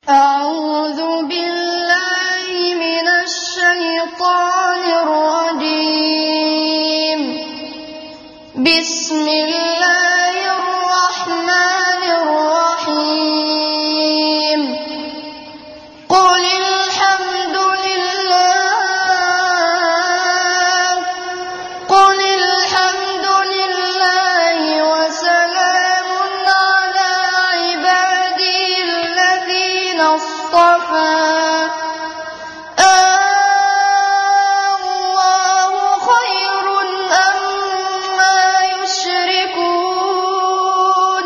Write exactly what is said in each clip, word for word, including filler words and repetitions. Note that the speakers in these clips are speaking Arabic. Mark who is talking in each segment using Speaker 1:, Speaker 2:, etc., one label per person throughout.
Speaker 1: أعوذ بالله من الشيطان الرجيم. بسم الله الرحمن الرحيم. قل الحمد لله قل الحمد لله وسلام على عباده الذين اصطفى. الله خير أما يشركون.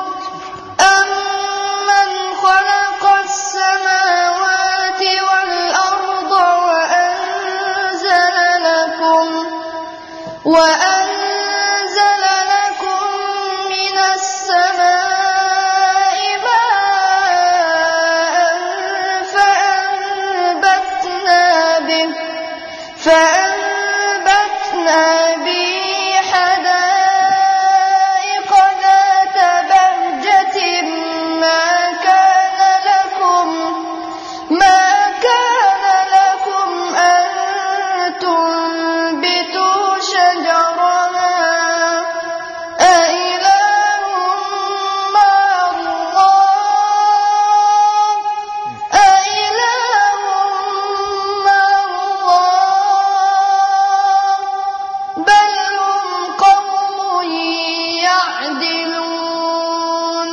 Speaker 1: أمن خلق السماوات والأرض وأنزل لكم وأنزل لكم من السماء ماء فأنبتنا به فأنبتنا به حدائق ذات بهجة ما كان لكم ما كان لكم أن تنبتوا شجرها أإله مع الله أإله مع الله بل هم قوم يعدلون.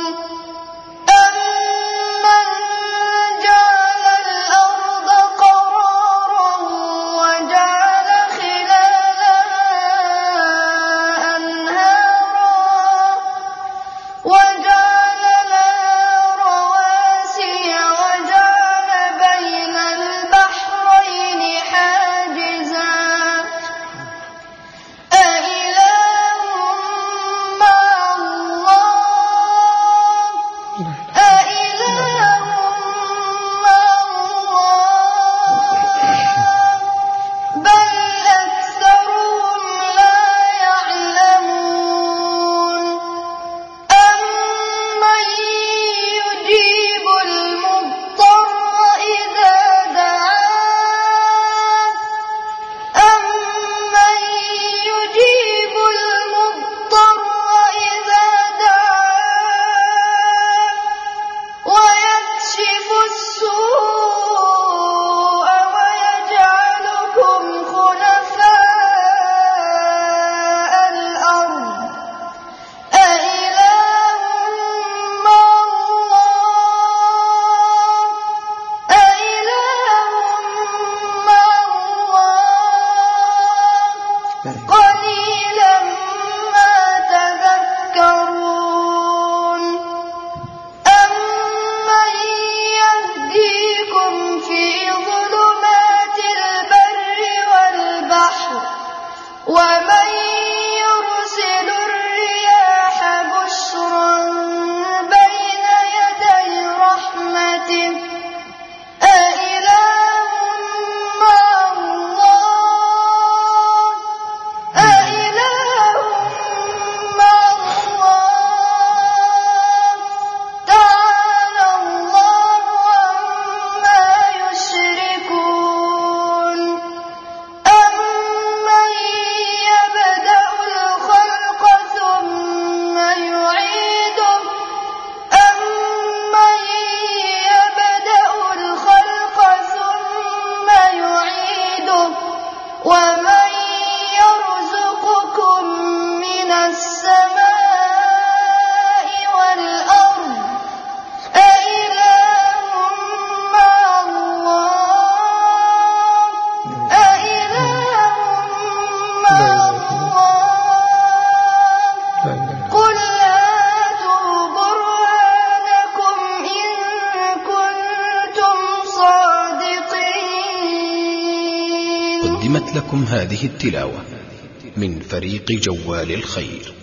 Speaker 1: أمن جعل الأرض قرارا وجعل خلالها أنهارا وجعل لها رواسي وجعل بين البحرين حاجزا أإله مع الله أإله مع الله بل أكثرهم لا يعلمون. أمن يجيب المضطر إذا دعاه أمن يجيب المضطر إذا دعاه ويكشف السوء ويجعلكم خلفاء الأرض أإله مع الله أإله مع الله قليلا ما تذكرون. أمن يهديكم في ظلمات البر والبحر ومن يرسل الرياح بشرا بين يدي رحمته أإله مع الله أإله مع الله تعالى الله عما يشركون. أمن يبدأ الخلق ثم يعيده أمن يبدأ الخلق ثم يعيده ومن يرزقكم من السماء والأرض أإله مع الله أإله مع الله قل هاتوا برهانكم إن كنتم صادقين.
Speaker 2: قدمت لكم هذه التلاوة من فريق جوال الخير.